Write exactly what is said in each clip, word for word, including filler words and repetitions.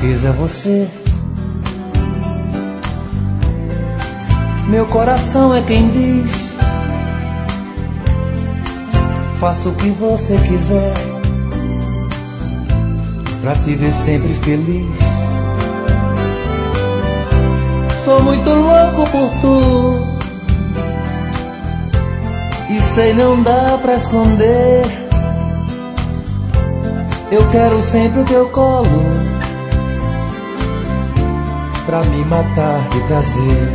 fraqueza é você. Meu coração é quem diz: faça o que você quiser pra te ver sempre feliz. Sou muito louco por tu e sei não dá pra esconder. Eu quero sempre o teu colo pra me matar de prazer.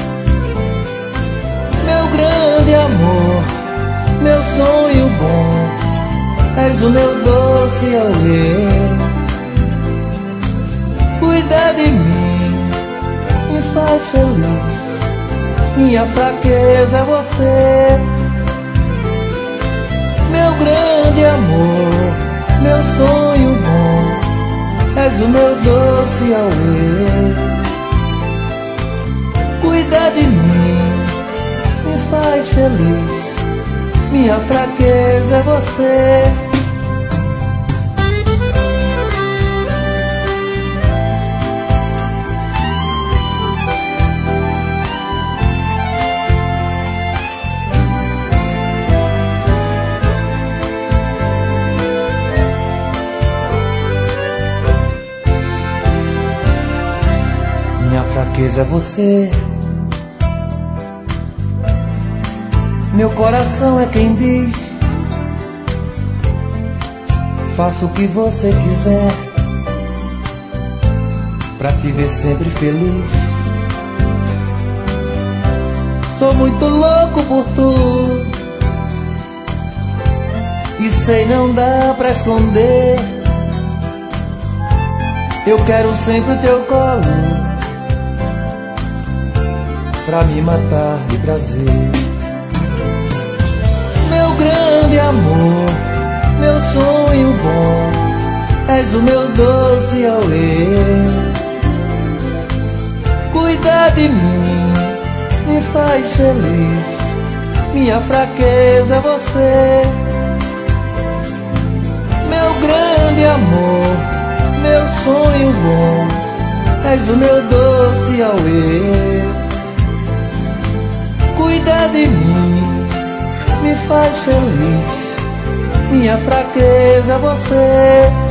Meu grande amor, meu sonho bom, és o meu doce alheiro. Cuida de mim, me faz feliz, minha fraqueza é você. Meu grande amor, meu sonho bom, és o meu doce alheiro. Cuida de mim, me faz feliz, minha fraqueza é você. Minha fraqueza é você. Meu coração é quem diz: faça o que você quiser pra te ver sempre feliz. Sou muito louco por tu e sei não dá pra esconder. Eu quero sempre o teu colo pra me matar de prazer. Meu grande amor, meu sonho bom, és o meu doce alheiro. Cuida de mim, me faz feliz, minha fraqueza é você. Meu grande amor, meu sonho bom, és o meu doce alheiro. Cuida de mim, me faz feliz, minha fraqueza é você.